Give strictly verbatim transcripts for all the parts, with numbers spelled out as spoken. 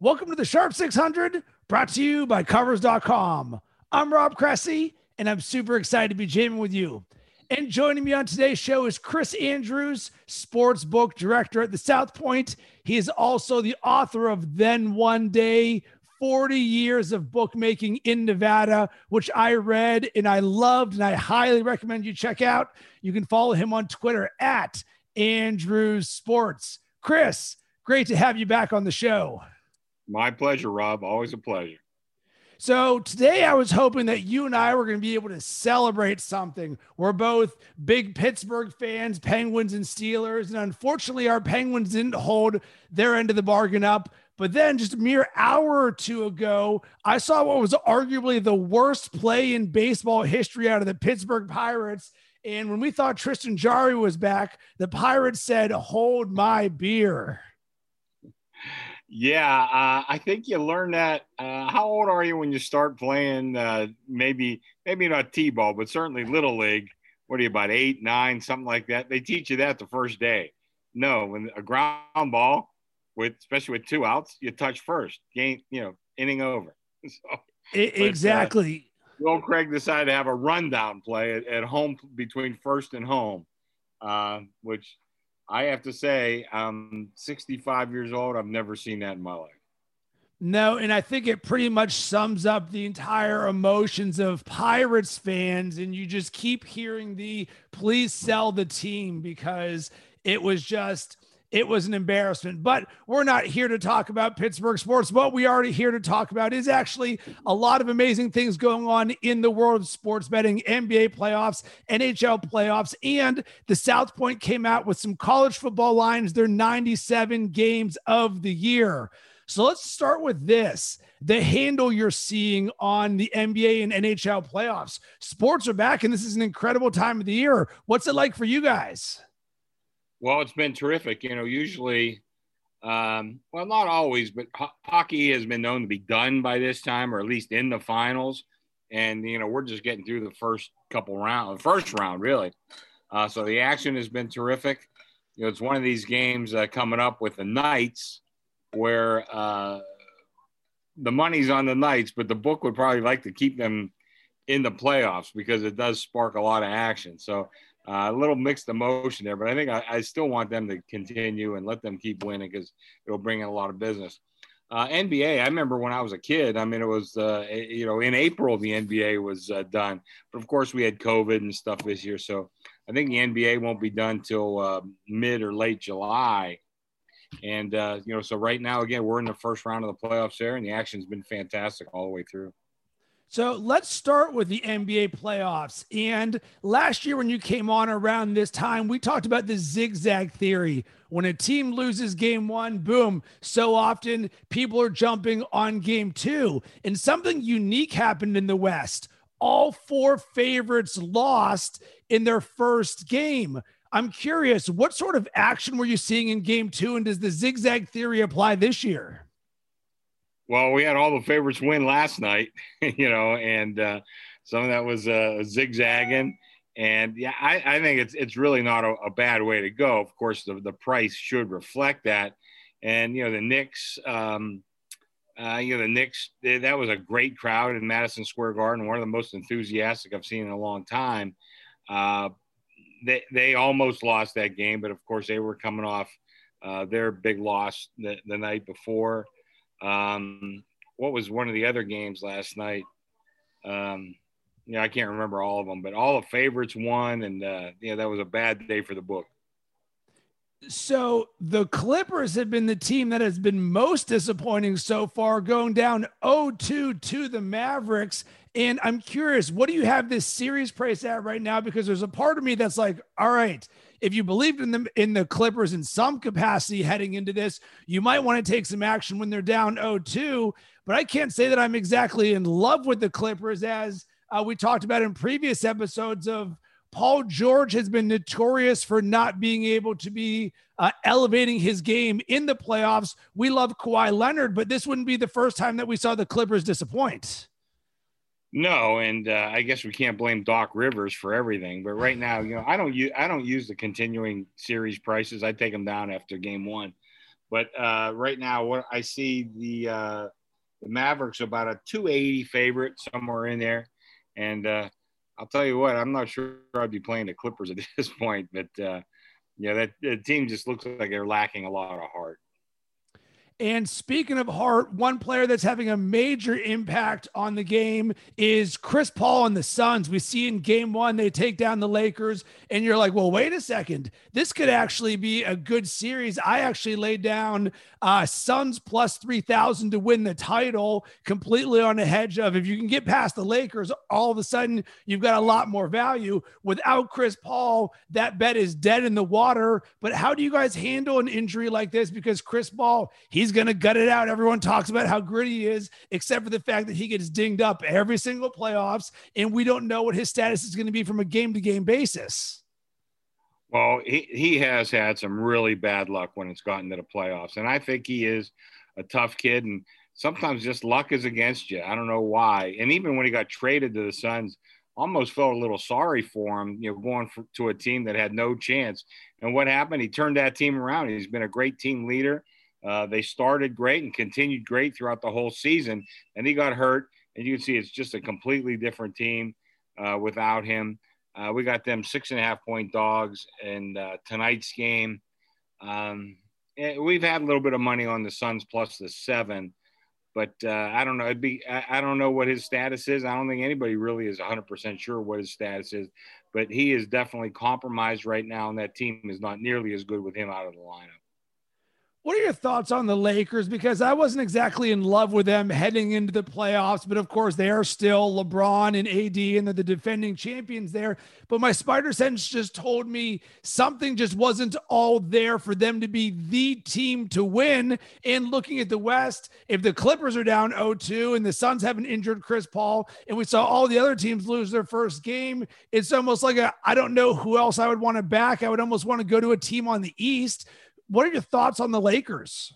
Welcome to the Sharp six hundred, brought to you by Covers dot com. I'm Rob Cressy, and I'm super excited to be jamming with you. And joining me on today's show is Chris Andrews, sports book director at the South Point. He is also the author of Then One Day, forty years of bookmaking in Nevada, which I read and I loved, and I highly recommend you check out. You can follow him on Twitter at Andrews Sports. Chris, great to have you back on the show. My pleasure, Rob. Always a pleasure. So today I was hoping that you and I were going to be able to celebrate something. We're both big Pittsburgh fans, Penguins and Steelers. And unfortunately, our Penguins didn't hold their end of the bargain up. But then just a mere hour or two ago, I saw what was arguably the worst play in baseball history out of the Pittsburgh Pirates. And when we thought Tristan Jarry was back, the Pirates said, "Hold my beer." Yeah, uh, I think you learn that. Uh, how old are you when you start playing? Uh, maybe, maybe not T-ball, but certainly Little League. What are you, about eight, nine, something like that? They teach you that the first day. No, when a ground ball, with especially with two outs, you touch first. Game, you know, inning over. So, exactly. But, uh, Will Craig decided to have a rundown play at, at home between first and home, uh, which – I have to say, I'm sixty-five years old. I've never seen that in my life. No, and I think it pretty much sums up the entire emotions of Pirates fans. And you just keep hearing the please sell the team, because it was just, it was an embarrassment. But we're not here to talk about Pittsburgh sports. What we are here to talk about is actually a lot of amazing things going on in the world of sports betting, N B A playoffs, N H L playoffs, and the South Point came out with some college football lines, their ninety-seven games of the year. So let's start with this. The handle you're seeing on the N B A and N H L playoffs. Sports are back, and this is an incredible time of the year. What's it like for you guys? Well, it's been terrific. You know, usually, um, well, not always, but ho- hockey has been known to be done by this time, or at least in the finals. And, you know, we're just getting through the first couple rounds, first round, really. Uh, so the action has been terrific. You know, it's one of these games uh, coming up with the Knights where uh, the money's on the Knights, but the book would probably like to keep them in the playoffs because it does spark a lot of action. So, Uh, a little mixed emotion there, but I think I, I still want them to continue and let them keep winning because it'll bring in a lot of business. Uh, N B A, I remember when I was a kid, I mean, it was, uh, you know, in April, the N B A was uh, done. But, of course, we had COVID and stuff this year. So I think the N B A won't be done till uh, mid or late July. And, uh, you know, so right now, again, we're in the first round of the playoffs there, and the action's been fantastic all the way through. So let's start with the N B A playoffs. And last year when you came on around this time, we talked about the zigzag theory. When a team loses game one, boom, so often people are jumping on game two. And something unique happened in the West. All four favorites lost in their first game. I'm curious, what sort of action were you seeing in game two? And does the zigzag theory apply this year? Well, we had all the favorites win last night, you know, and uh, some of that was uh, zigzagging. And, yeah, I, I think it's it's really not a, a bad way to go. Of course, the, the price should reflect that. And, you know, the Knicks, um, uh, you know, the Knicks, they, that was a great crowd in Madison Square Garden, one of the most enthusiastic I've seen in a long time. Uh, they, they almost lost that game, but, of course, they were coming off uh, their big loss the, the night before. Um, what was one of the other games last night? Um, yeah, I can't remember all of them, but all the favorites won, and uh, yeah, that was a bad day for the book. So the Clippers have been the team that has been most disappointing so far, going down oh two to the Mavericks. And I'm curious, what do you have this series price at right now? Because there's a part of me that's like, all right, if you believed in them in the Clippers in some capacity heading into this, you might want to take some action when they're down oh two. But I can't say that I'm exactly in love with the Clippers, as uh, we talked about in previous episodes of Paul George has been notorious for not being able to be uh, elevating his game in the playoffs. We love Kawhi Leonard, but this wouldn't be the first time that we saw the Clippers disappoint. No, and uh, I guess we can't blame Doc Rivers for everything. But right now, you know, I don't use I don't use the continuing series prices. I take them down after game one. But uh, right now, what I see the uh, the Mavericks about a two eighty favorite, somewhere in there. And uh, I'll tell you what, I'm not sure I'd be playing the Clippers at this point, but uh, yeah, that the team just looks like they're lacking a lot of heart. And speaking of heart, one player that's having a major impact on the game is Chris Paul and the Suns. We see in game one, they take down the Lakers, and you're like, well, wait a second. This could actually be a good series. I actually laid down uh, Suns plus three thousand to win the title, completely on the hedge of if you can get past the Lakers, all of a sudden you've got a lot more value. Without Chris Paul, that bet is dead in the water. But how do you guys handle an injury like this? Because Chris Paul, he's going to gut it out. Everyone talks about how gritty he is, except for the fact that he gets dinged up every single playoffs, and we don't know what his status is going to be from a game-to-game basis. Well, he, he has had some really bad luck when it's gotten to the playoffs, and I think he is a tough kid, and sometimes just luck is against you. I don't know why. And even when he got traded to the Suns, almost felt a little sorry for him, you know, going for, to a team that had no chance. And what happened? He turned that team around. He's been a great team leader. Uh, they started great and continued great throughout the whole season, and he got hurt. And you can see it's just a completely different team uh, without him. Uh, we got them six and a half point dogs in uh, tonight's game. Um, we've had a little bit of money on the Suns plus the seven, but uh, I don't know. It'd be I, I don't know what his status is. I don't think anybody really is one hundred percent sure what his status is, but he is definitely compromised right now, and that team is not nearly as good with him out of the lineup. What are your thoughts on the Lakers? Because I wasn't exactly in love with them heading into the playoffs, but of course they are still LeBron and A D and they're the defending champions there. But my spider sense just told me something just wasn't all there for them to be the team to win. And looking at the West, if the Clippers are down oh two and the Suns have an injured Chris Paul, and we saw all the other teams lose their first game, it's almost like a, I don't know who else I would want to back. I would almost want to go to a team on the East. What are your thoughts on the Lakers?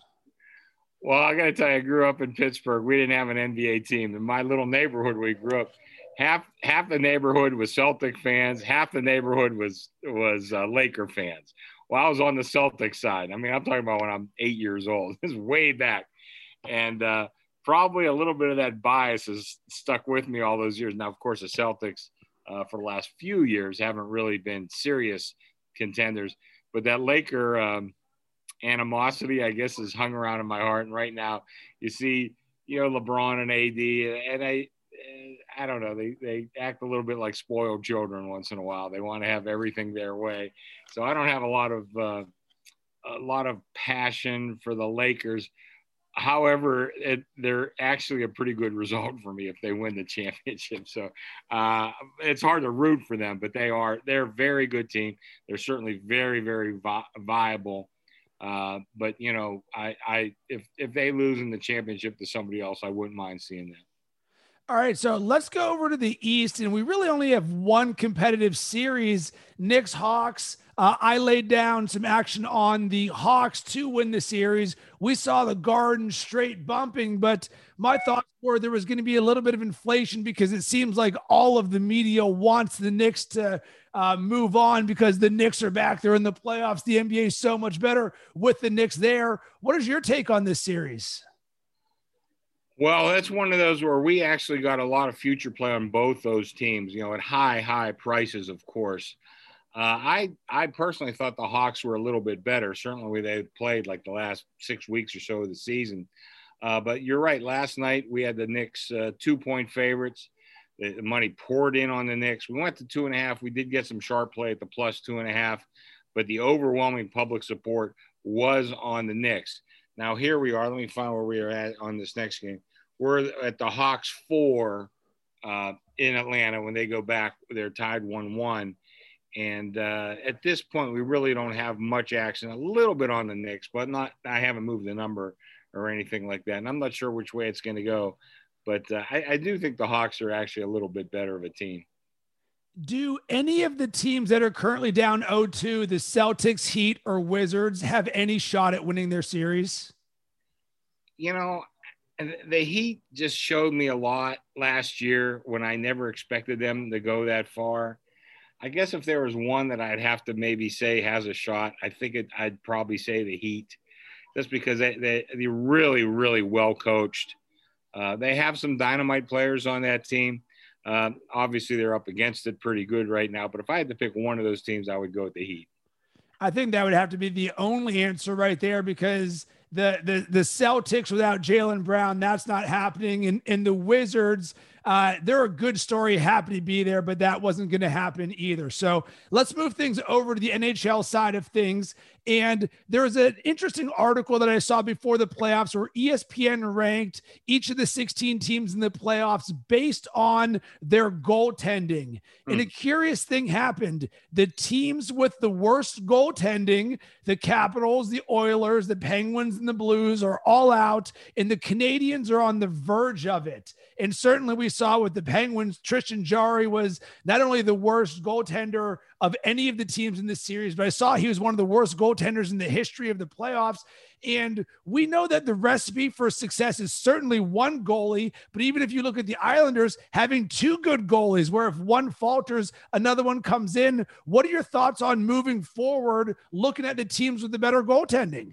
Well, I got to tell you, I grew up in Pittsburgh. We didn't have an N B A team. In my little neighborhood we grew up, half half the neighborhood was Celtic fans, half the neighborhood was was uh, Laker fans. Well, I was on the Celtic side. I mean, I'm talking about when I'm eight years old. This is way back. And uh, probably a little bit of that bias has stuck with me all those years. Now, of course, the Celtics uh, for the last few years haven't really been serious contenders. But that Laker um, – animosity, I guess, is hung around in my heart. And right now you see, you know, LeBron and A D, and I, I don't know, they, they act a little bit like spoiled children once in a while. They want to have everything their way. So I don't have a lot of, uh, a lot of passion for the Lakers. However, it, they're actually a pretty good result for me if they win the championship. So uh, it's hard to root for them, but they are, they're a very good team. They're certainly very, very vi- viable. Uh, but you know, I, I, if, if they lose in the championship to somebody else, I wouldn't mind seeing that. All right, so let's go over to the East, and we really only have one competitive series, Knicks Hawks. Uh, I laid down some action on the Hawks to win the series. We saw the Garden straight bumping, but my thoughts were there was going to be a little bit of inflation because it seems like all of the media wants the Knicks to uh, move on because the Knicks are back. They're in the playoffs. The N B A is so much better with the Knicks there. What is your take on this series? Well, that's one of those where we actually got a lot of future play on both those teams, you know, at high, high prices, of course. Uh, I I personally thought the Hawks were a little bit better. Certainly they played like the last six weeks or so of the season. Uh, but you're right. Last night we had the Knicks uh, two-point favorites. The money poured in on the Knicks. We went to two and a half. We did get some sharp play at the plus two and a half. But the overwhelming public support was on the Knicks. Now, here we are. Let me find where we are at on this next game. We're at the Hawks four uh, in Atlanta when they go back. They're tied one one. And uh, at this point, we really don't have much action. A little bit on the Knicks, but not. I haven't moved the number or anything like that. And I'm not sure which way it's going to go. But uh, I, I do think the Hawks are actually a little bit better of a team. Do any of the teams that are currently down oh two, the Celtics, Heat, or Wizards, have any shot at winning their series? You know, the Heat just showed me a lot last year when I never expected them to go that far. I guess if there was one that I'd have to maybe say has a shot, I think it, I'd probably say the Heat. just because they, they, they're really, really well coached. Uh, they have some dynamite players on that team. Uh, obviously, they're up against it pretty good right now. But if I had to pick one of those teams, I would go with the Heat. I think that would have to be the only answer right there, because the the the Celtics without Jaylen Brown, that's not happening. And, and the Wizards, uh, they're a good story, happy to be there, but that wasn't going to happen either. So let's move things over to the N H L side of things. And there was an interesting article that I saw before the playoffs where E S P N ranked each of the sixteen teams in the playoffs based on their goaltending. Mm. And a curious thing happened. The teams with the worst goaltending, the Capitals, the Oilers, the Penguins, and the Blues, are all out, and the Canadians are on the verge of it. And certainly we saw with the Penguins, Tristan Jarry was not only the worst goaltender of any of the teams in this series, but I saw he was one of the worst goaltenders in the history of the playoffs. And we know that the recipe for success is certainly one goalie, but even if you look at the Islanders having two good goalies, where if one falters, another one comes in. What are your thoughts on moving forward, looking at the teams with the better goaltending?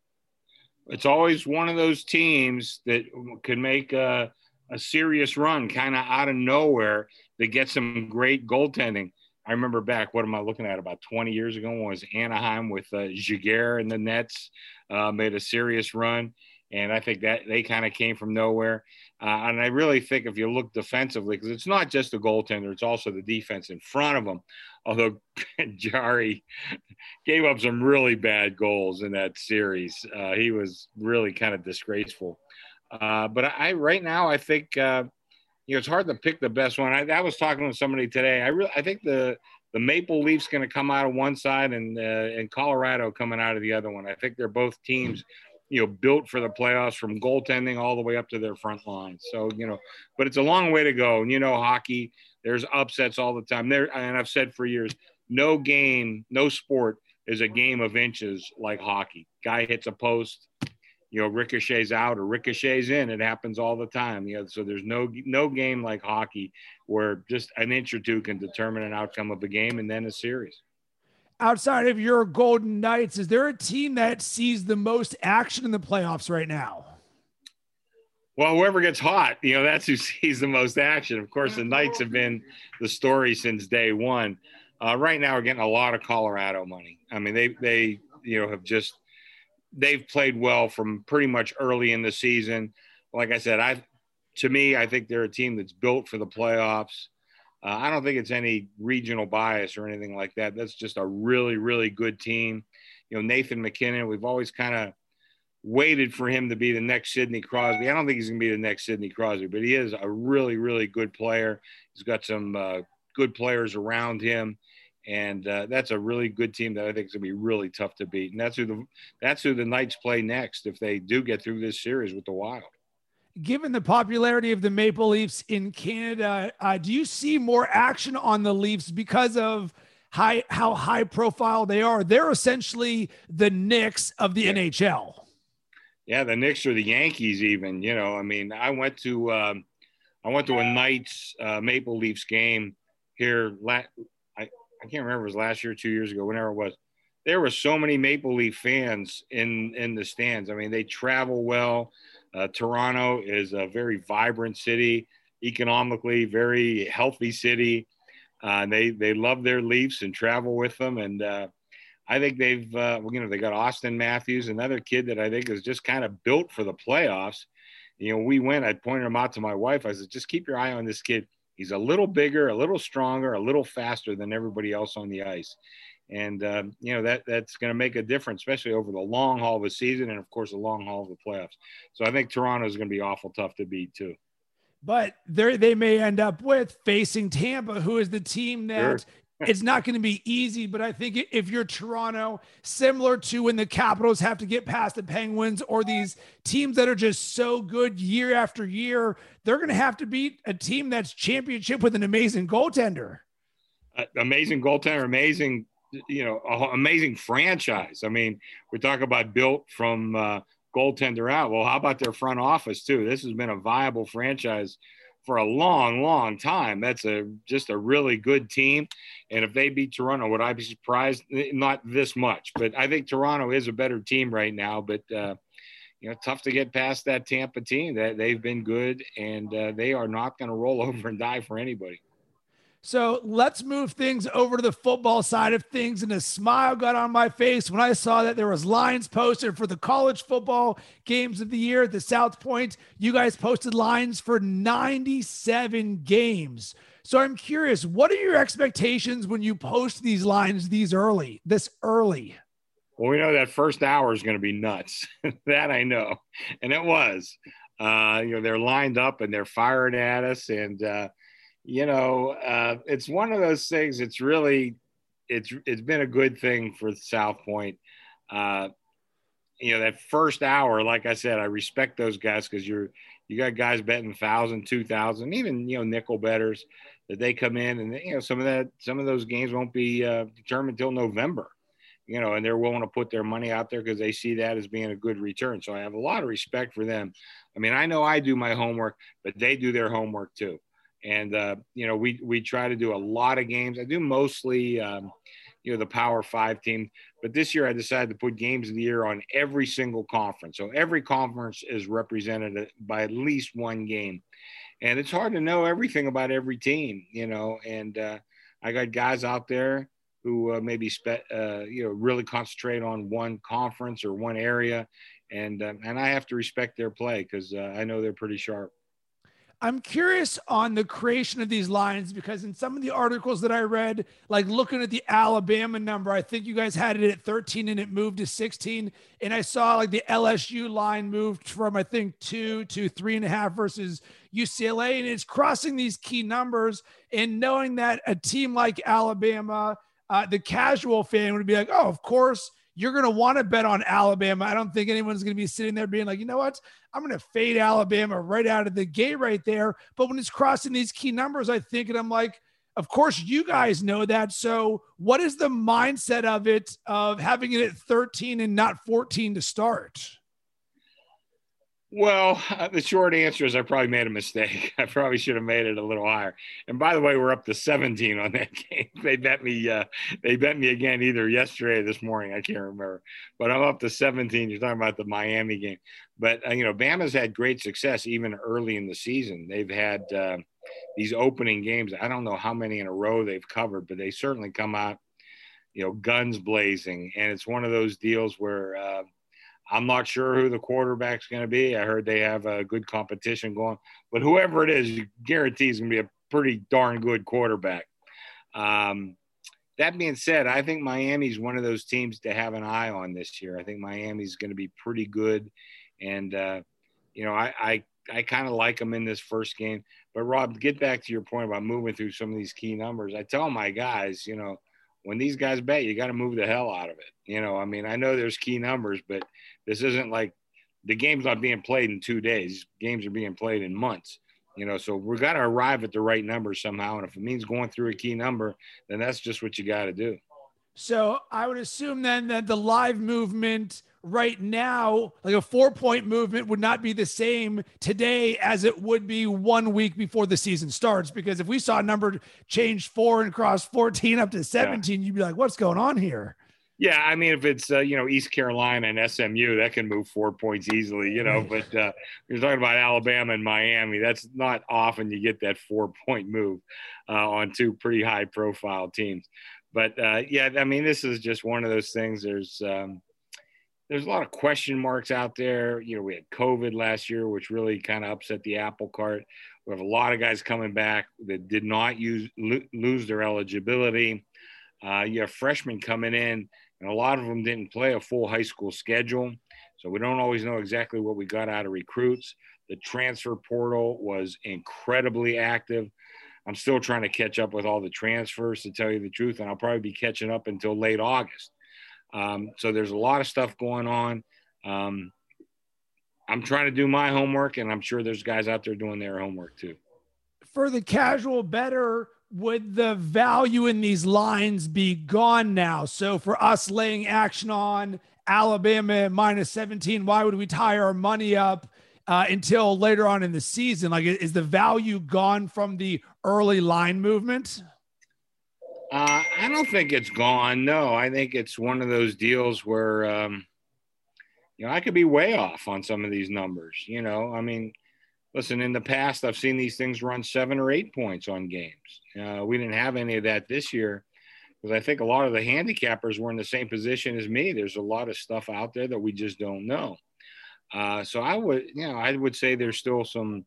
It's always one of those teams that could make a, a serious run kind of out of nowhere that gets some great goaltending. I remember back, what am I looking at, about twenty years ago, was Anaheim with uh, Jaguar and the Nets uh, made a serious run. And I think that they kind of came from nowhere. Uh, and I really think if you look defensively, because it's not just the goaltender, it's also the defense in front of them. Although Jarry gave up some really bad goals in that series. Uh, he was really kind of disgraceful. Uh, but I right now, I think uh, – you know, it's hard to pick the best one. I, I was talking to somebody today. I really, I think the the Maple Leafs going to come out of one side, and uh, and Colorado coming out of the other one. I think they're both teams, you know, built for the playoffs from goaltending all the way up to their front line. So, you know, but it's a long way to go. And, you know, hockey, there's upsets all the time. There, and I've said for years, no game, no sport is a game of inches like hockey. Guy hits a post, you know, ricochets out or ricochets in. It happens all the time. You know, so there's no no game like hockey where just an inch or two can determine an outcome of a game and then a series. Outside of your Golden Knights, is there a team that sees the most action in the playoffs right now? Well, whoever gets hot, you know, that's who sees the most action. Of course, the Knights have been the story since day one. Uh, right now, we're getting a lot of Colorado money. I mean, they they you know have just – they've played well from pretty much early in the season. Like I said, I, to me, I think they're a team that's built for the playoffs. Uh, I don't think it's any regional bias or anything like that. That's just a really, really good team. You know, Nathan McKinnon, we've always kind of waited for him to be the next Sidney Crosby. I don't think he's going to be the next Sidney Crosby, but he is a really, really good player. He's got some uh, good players around him. And uh, that's a really good team that I think is going to be really tough to beat. And that's who the that's who the Knights play next if they do get through this series with the Wild. Given the popularity of the Maple Leafs in Canada, uh, do you see more action on the Leafs because of high how high profile they are? They're essentially the Knicks of the yeah. N H L. Yeah, the Knicks or the Yankees even. You know, I mean, I went to um, I went to a Knights uh, Maple Leafs game here last. I can't remember if it was last year, two years ago, whenever it was. There were so many Maple Leaf fans in, in the stands. I mean, they travel well. Uh, Toronto is a very vibrant city, economically very healthy city. Uh, they they love their Leafs and travel with them. And uh, I think they've, uh, well, you know, they got Austin Matthews, another kid that I think is just kind of built for the playoffs. You know, we went, I pointed him out to my wife. I said, just keep your eye on this kid. He's a little bigger, a little stronger, a little faster than everybody else on the ice. And, um, you know, that that's going to make a difference, especially over the long haul of the season and, of course, the long haul of the playoffs. So I think Toronto is going to be awful tough to beat, too. But they may end up with facing Tampa, who is the team that sure. It's not going to be easy, but I think if you're Toronto, similar to when the Capitals have to get past the Penguins or these teams that are just so good year after year, they're going to have to beat a team that's championship with an amazing goaltender. Uh, amazing goaltender, amazing, you know, amazing franchise. I mean, we talk about built from uh, goaltender out. Well, how about their front office too? This has been a viable franchise for a long, long time. That's a just a really good team. And if they beat Toronto, would I be surprised? Not this much, but I think Toronto is a better team right now. But uh, you know, tough to get past that Tampa team. That they've been good, and uh, they are not going to roll over and die for anybody. So let's move things over to the football side of things. And a smile got on my face when I saw that there was lines posted for the college football games of the year at the South Point. You guys posted lines for ninety-seven games. So I'm curious, what are your expectations when you post these lines these early, this early? Well, we know that first hour is going to be nuts. That I know. And it was. Uh, you know, they're lined up and they're firing at us. And, uh, you know, uh, it's one of those things. It's really, it's it's been a good thing for South Point. Uh, you know, that first hour, like I said, I respect those guys because you're you got guys betting thousand, two thousand, even you know nickel bettors that they come in and you know some of that some of those games won't be uh, determined till November. You know, and they're willing to put their money out there because they see that as being a good return. So I have a lot of respect for them. I mean, I know I do my homework, but they do their homework too. And, uh, you know, we, we try to do a lot of games. I do mostly, um, you know, the Power Five team. But this year I decided to put games of the year on every single conference. So every conference is represented by at least one game. And it's hard to know everything about every team, you know. And uh, I got guys out there who uh, maybe, spe- uh, you know, really concentrate on one conference or one area. And, uh, and I have to respect their play because uh, I know they're pretty sharp. I'm curious on the creation of these lines because in some of the articles that I read, like looking at the Alabama number, I think you guys had it at thirteen and it moved to sixteen. And I saw like the L S U line moved from, I think, two to three and a half versus U C L A. And it's crossing these key numbers and knowing that a team like Alabama, uh, the casual fan would be like, oh, of course, you're going to want to bet on Alabama. I don't think anyone's going to be sitting there being like, you know what? I'm going to fade Alabama right out of the gate right there. But when it's crossing these key numbers, I think, and I'm like, of course, you guys know that. So what is the mindset of it, of having it at thirteen and not fourteen to start? Well, uh, the short answer is I probably made a mistake. I probably should have made it a little higher. And by the way, we're up to seventeen on that game. They bet me. Uh, they bet me again either yesterday or this morning. I can't remember. But I'm up to seventeen. You're talking about the Miami game. But uh, you know, Bama's had great success even early in the season. They've had uh, these opening games. I don't know how many in a row they've covered, but they certainly come out, you know, guns blazing. And it's one of those deals where. Uh, I'm not sure who the quarterback's going to be. I heard they have a good competition going, but whoever it is, you guarantee is going to be a pretty darn good quarterback. Um, that being said, I think Miami's one of those teams to have an eye on this year. I think Miami's going to be pretty good. And, uh, you know, I, I, I kind of like them in this first game. But, Rob, get back to your point about moving through some of these key numbers. I tell my guys, you know, when these guys bet, you got to move the hell out of it. You know, I mean, I know there's key numbers, but this isn't like the game's not being played in two days. Games are being played in months, you know, so we've got to arrive at the right number somehow. And if it means going through a key number, then that's just what you got to do. So I would assume then that the live movement right now, like a four point movement, would not be the same today as it would be one week before the season starts. Because if we saw a number change four and cross fourteen up to seventeen, yeah. You'd be like, what's going on here? Yeah, I mean, if it's, uh, you know, East Carolina and S M U, that can move four points easily, you know. But uh, you're talking about Alabama and Miami. That's not often you get that four-point move uh, on two pretty high-profile teams. But, uh, yeah, I mean, this is just one of those things. There's um, there's a lot of question marks out there. You know, we had COVID last year, which really kind of upset the apple cart. We have a lot of guys coming back that did not use lo- lose their eligibility. Uh, you have freshmen coming in. And a lot of them didn't play a full high school schedule. So we don't always know exactly what we got out of recruits. The transfer portal was incredibly active. I'm still trying to catch up with all the transfers, to tell you the truth, and I'll probably be catching up until late August. Um, so there's a lot of stuff going on. Um, I'm trying to do my homework, and I'm sure there's guys out there doing their homework too. For the casual bettor, would the value in these lines be gone now? So for us laying action on Alabama minus seventeen, why would we tie our money up uh, until later on in the season? Like, is the value gone from the early line movement? Uh, I don't think it's gone. No, I think it's one of those deals where, um, you know, I could be way off on some of these numbers. You know, I mean, listen, in the past, I've seen these things run seven or eight points on games. Uh, we didn't have any of that this year because I think a lot of the handicappers were in the same position as me. There's a lot of stuff out there that we just don't know. Uh, so I would, you know, I would say there's still some,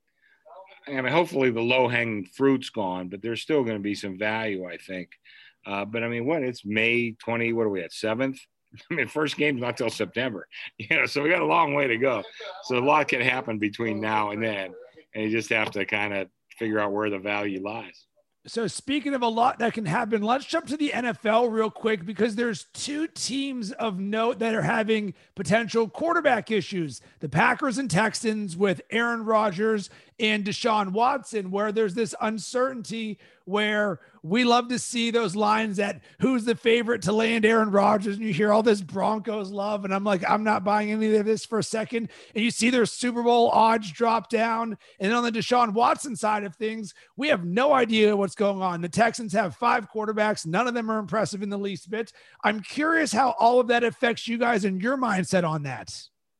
I mean, hopefully the low-hanging fruit's gone, but there's still going to be some value, I think. Uh, but, I mean, what, it's May twentieth, what are we at, seventh? I mean, first game's not till September, you know, so we got a long way to go. So a lot can happen between now and then, and you just have to kind of figure out where the value lies. So speaking of a lot that can happen, let's jump to the N F L real quick because there's two teams of note that are having potential quarterback issues. The Packers and Texans with Aaron Rodgers and Deshaun Watson, where there's this uncertainty where we love to see those lines that who's the favorite to land Aaron Rodgers, and you hear all this Broncos love, and I'm like, I'm not buying any of this for a second. And you see their Super Bowl odds drop down. And on the Deshaun Watson side of things, we have no idea what's going on. The Texans have five quarterbacks. None of them are impressive in the least bit. I'm curious how all of that affects you guys and your mindset on that.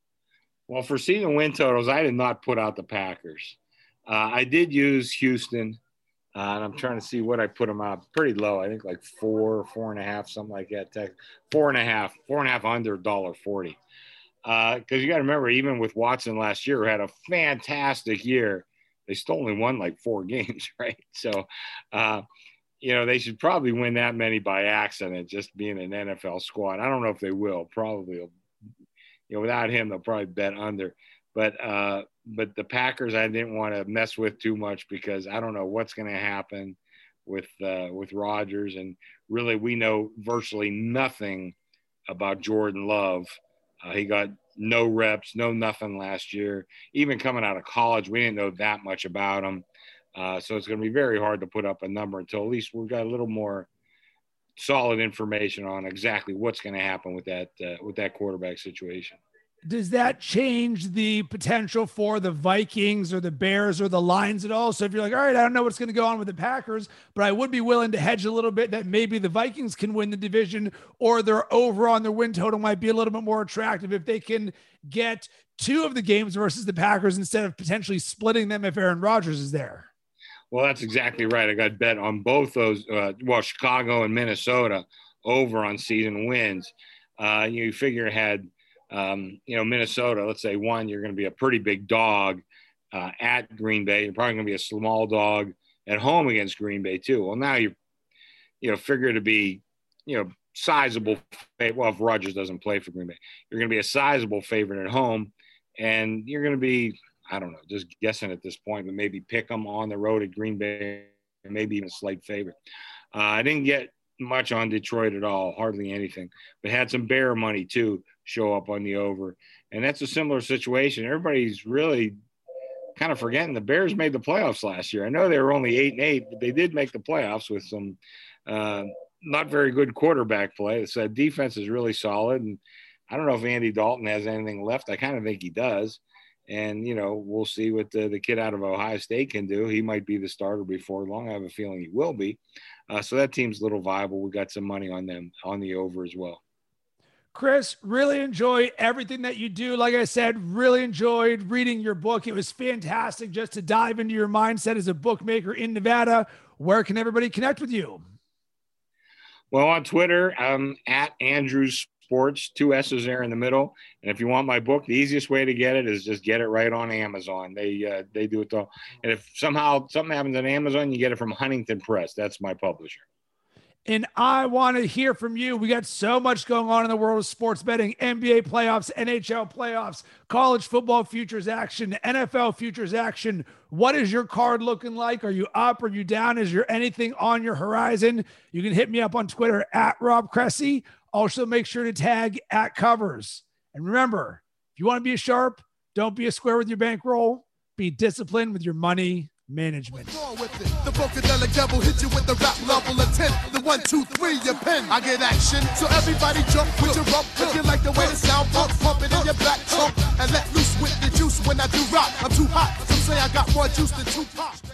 Well, for season win totals, I did not put out the Packers. Uh, I did use Houston. Uh, and I'm trying to see what I put them out pretty low. I think like four, four and a half, something like that. Tech, four and a half, four and a half under one dollar forty. Because uh, you got to remember, even with Watson last year, who had a fantastic year, they still only won like four games, right? So, uh, you know, they should probably win that many by accident, just being an N F L squad. I don't know if they will. Probably, you know, without him, they'll probably bet under. But uh, but the Packers, I didn't want to mess with too much because I don't know what's going to happen with uh, with Rodgers, and really we know virtually nothing about Jordan Love. Uh, he got no reps, no nothing last year. Even coming out of college, we didn't know that much about him. Uh, so it's going to be very hard to put up a number until at least we've got a little more solid information on exactly what's going to happen with that uh, with that quarterback situation. Does that change the potential for the Vikings or the Bears or the Lions at all? So if you're like, all right, I don't know what's going to go on with the Packers, but I would be willing to hedge a little bit that maybe the Vikings can win the division, or their over on their win total might be a little bit more attractive if they can get two of the games versus the Packers instead of potentially splitting them if Aaron Rodgers is there. Well, that's exactly right. I got bet on both those, uh, well, Chicago and Minnesota over on season wins. Uh, you figure had, Um, you know, Minnesota, let's say one, you're going to be a pretty big dog uh, at Green Bay. You're probably going to be a small dog at home against Green Bay too. Well, now you, you know, figure to be, you know, sizable. Well, if Rodgers doesn't play for Green Bay, you're going to be a sizable favorite at home, and you're going to be, I don't know, just guessing at this point, but maybe pick them on the road at Green Bay, and maybe even a slight favorite. Uh, I didn't get much on Detroit at all, hardly anything, but had some Bear money too show up on the over. And that's a similar situation. Everybody's really kind of forgetting the Bears made the playoffs last year. I know they were only eight and eight, but they did make the playoffs with some uh, not very good quarterback play. So defense is really solid. And I don't know if Andy Dalton has anything left. I kind of think he does. And, you know, we'll see what the, the kid out of Ohio State can do. He might be the starter before long. I have a feeling he will be. Uh, so that team's a little viable. We got some money on them on the over as well. Chris, really enjoy everything that you do. Like I said, really enjoyed reading your book. It was fantastic just to dive into your mindset as a bookmaker in Nevada. Where can everybody connect with you? Well, on Twitter, I'm at Andrews Sports, two S's there in the middle. And if you want my book, the easiest way to get it is just get it right on Amazon. They uh, they do it all. And if somehow something happens on Amazon, you get it from Huntington Press. That's my publisher. And I want to hear from you. We got so much going on in the world of sports betting, N B A playoffs, N H L playoffs, college football futures action, N F L futures action. What is your card looking like? Are you up? Are you down? Is there anything on your horizon? You can hit me up on Twitter at Rob Cressy. Also make sure to tag at Covers. And remember, if you want to be a sharp, don't be a square with your bankroll. Be disciplined with your money management. The Funkadelic Devil hit you with the rap level of ten. The one, two, three, your pen. I get action, so everybody jump with your rump. If you like the way the sound pump, pump it in your back trunk and let loose with the juice. when I do rock. I'm too hot. Some say I got more juice than Tupac.